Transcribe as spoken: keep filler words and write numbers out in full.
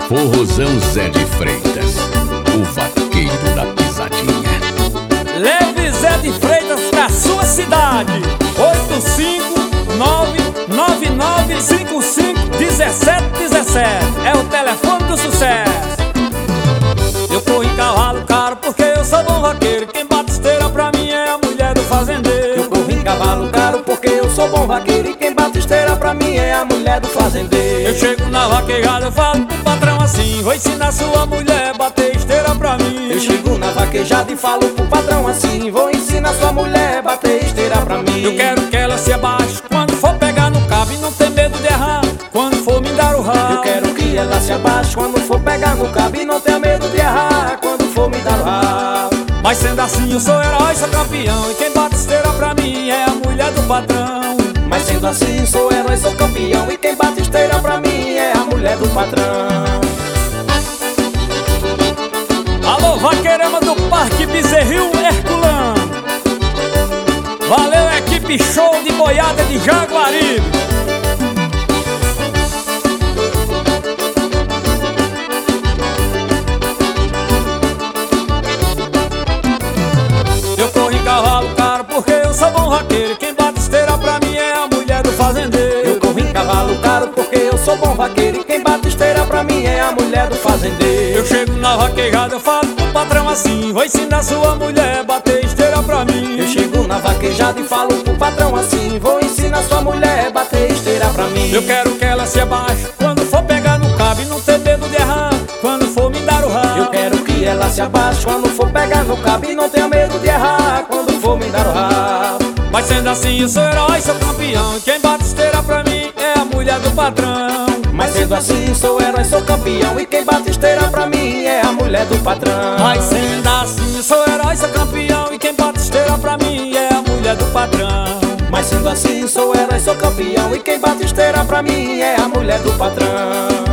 Forrozão Zé de Freitas, o vaqueiro da pisadinha. Leve Zé de Freitas pra sua cidade. Oito cinco nove nove nove cinco cinco um sete um sete é o telefone do sucesso. Eu corro em cavalo caro porque eu sou bom vaqueiro. Quem bate esteira pra mim é a mulher do fazendeiro. Eu corro em cavalo caro porque eu sou bom vaqueiro. E quem bate esteira pra mim é a mulher do fazendeiro. Eu chego na vaquejada, eu falo pro patrão assim: vou ensinar sua mulher a bater esteira pra mim. Eu chego na vaquejada e falo pro patrão assim: vou ensinar sua mulher a bater esteira pra mim. Eu quero que ela se abaixe quando for pegar no cabo e não ter medo de errar quando for me dar o rabo. Eu quero que ela se abaixe quando for pegar no cabo e não tenha medo de errar quando for me dar o rabo. Mas sendo assim eu sou herói, sou campeão. E quem bate esteira pra mim é a mulher do patrão. Mas sendo assim sou herói, sou campeão. E quem bate esteira pra mim é a mulher do patrão. Alô, vaqueirama do Parque Bezerril Herculano. Valeu, equipe show de boiada de Jaguaribe. Eu corro em cavalo caro porque eu sou bom vaqueiro. Quem bate esteira pra mim é a mulher do fazendeiro. Eu corro em cavalo caro porque eu sou bom vaqueiro. E quem bate esteira pra mim é a mulher do fazendeiro. Eu chego na vaquejada, eu falo pro patrão assim: vou ensinar sua mulher a bater esteira pra mim. Eu chego na vaquejada e falo pro patrão assim: vou ensinar sua mulher a bater esteira pra mim. Eu quero que ela se abaixe quando for pegar no cabo e não ter medo de errar quando for me dar o rabo. Eu quero que ela se abaixe quando for pegar no cabo e não tenha medo de errar quando for me dar o rabo. Mas sendo assim eu sou herói, sou campeão. E quem bate esteira pra mim é a mulher do patrão. Mas sendo assim sou herói, sou campeão. E quem bate esteira pra mim é a mulher do patrão. Mas sendo assim eu sou herói, sou campeão. E quem bate esteira pra mim é a mulher do patrão. Mas sendo assim sou herói, sou campeão. E quem bate esteira pra mim é a mulher do patrão.